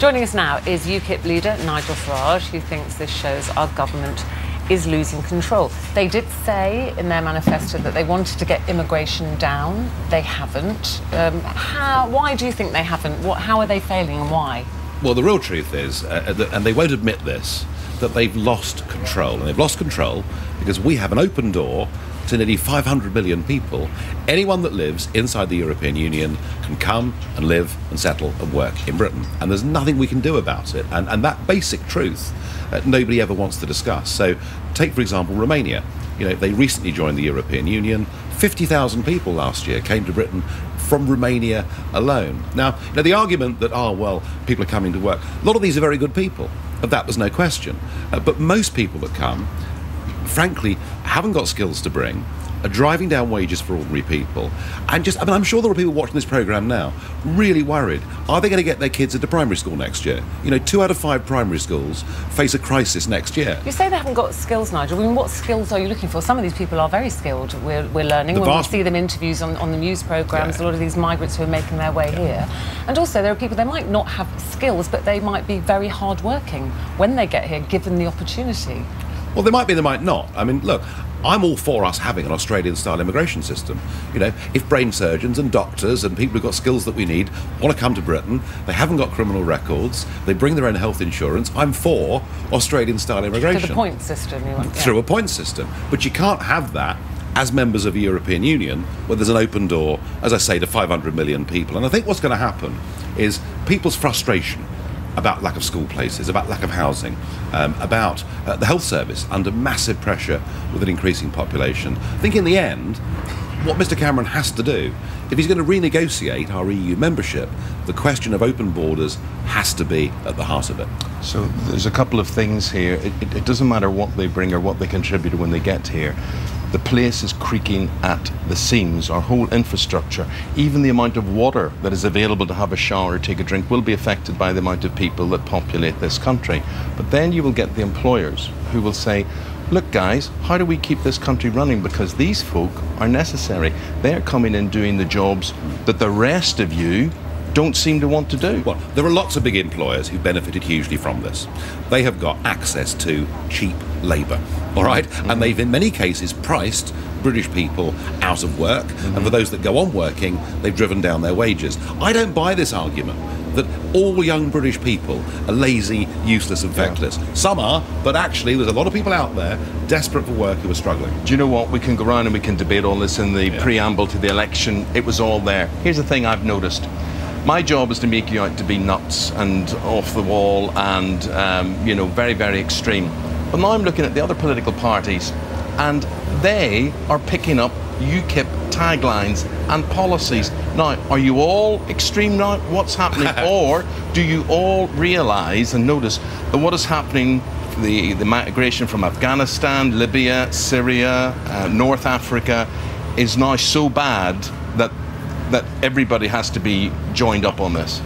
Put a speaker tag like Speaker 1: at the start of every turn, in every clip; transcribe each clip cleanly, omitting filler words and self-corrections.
Speaker 1: Joining us now is UKIP leader Nigel Farage, who thinks this shows our government is losing control. They did say in their manifesto that they wanted to get immigration down. They haven't. Why do you think they haven't? How are they failing and why?
Speaker 2: Well, the real truth is, and they won't admit this, that they've lost control. And they've lost control because we have an open door to nearly 500 million people. Anyone that lives inside the European Union can come and live and settle and work in Britain. And there's nothing we can do about it. And that basic truth, nobody ever wants to discuss. So take, for example, Romania. You know, they recently joined the European Union. 50,000 people last year came to Britain from Romania alone. Now, the argument that, people are coming to work, a lot of these are very good people. That was no question. But most people that come, frankly, haven't got skills to bring, are driving down wages for ordinary people, and I'm sure there are people watching this programme now really worried. Are they going to get their kids into primary school next year? 2 out of 5 primary schools face a crisis next year.
Speaker 1: You say they haven't got skills, Nigel. I mean, what skills are you looking for? Some of these people are very skilled. We're learning. When we see them interviews on the news programmes, a lot of these migrants who are making their way here. And also there are people, they might not have skills, but they might be very hard-working when they get here, given the opportunity.
Speaker 2: Well, they might be, they might not. I mean, look, I'm all for us having an Australian-style immigration system. If brain surgeons and doctors and people who've got skills that we need want to come to Britain, they haven't got criminal records, they bring their own health insurance, I'm for Australian-style immigration.
Speaker 1: Through the point system, you want?
Speaker 2: Through a point system. But you can't have that as members of the European Union where there's an open door, as I say, to 500 million people. And I think what's going to happen is people's frustration about lack of school places, about lack of housing, about the health service under massive pressure with an increasing population. I think in the end, what Mr Cameron has to do, if he's going to renegotiate our EU membership, the question of open borders has to be at the heart of it.
Speaker 3: So there's a couple of things here. It doesn't matter what they bring or what they contribute when they get here. The place is creaking at the seams. Our whole infrastructure, even the amount of water that is available to have a shower or take a drink, will be affected by the amount of people that populate this country. But then you will get the employers who will say, look guys, how do we keep this country running? Because these folk are necessary. They're coming in doing the jobs that the rest of you don't seem to want to do.
Speaker 2: Well, there are lots of big employers who benefited hugely from this. They have got access to cheap labour, all right? Mm-hmm. And they've, in many cases, priced British people out of work. Mm-hmm. And for those that go on working, they've driven down their wages. I don't buy this argument that all young British people are lazy, useless and feckless. Yeah. Some are, but actually there's a lot of people out there desperate for work who are struggling.
Speaker 3: Do you know what? We can go around and we can debate all this in the preamble to the election. It was all there. Here's the thing I've noticed. My job is to make you out to be nuts and off the wall and, very, very extreme. But now I'm looking at the other political parties and they are picking up UKIP taglines and policies. Now, are you all extreme now? What's happening? Or do you all realise and notice that what is happening, the migration from Afghanistan, Libya, Syria, North Africa, is now so bad that everybody has to be joined up on this?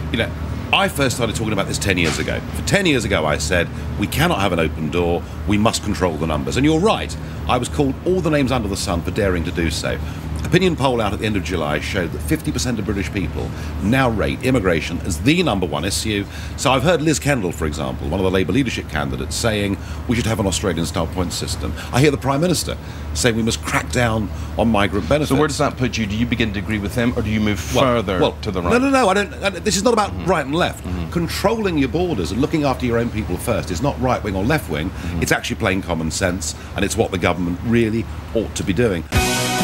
Speaker 2: I first started talking about this 10 years ago. 10 years ago I said, we cannot have an open door, we must control the numbers. And you're right, I was called all the names under the sun for daring to do so. Opinion poll out at the end of July showed that 50% of British people now rate immigration as the number one issue. So I've heard Liz Kendall, for example, one of the Labour leadership candidates, saying we should have an Australian-style point system. I hear the Prime Minister saying we must crack down on migrant benefits.
Speaker 3: So where does that put you? Do you begin to agree with him, or do you move further to the right?
Speaker 2: No, I don't. This is not about right and left. Controlling your borders and looking after your own people first is not right-wing or left-wing. It's actually plain common sense, and it's what the government really ought to be doing.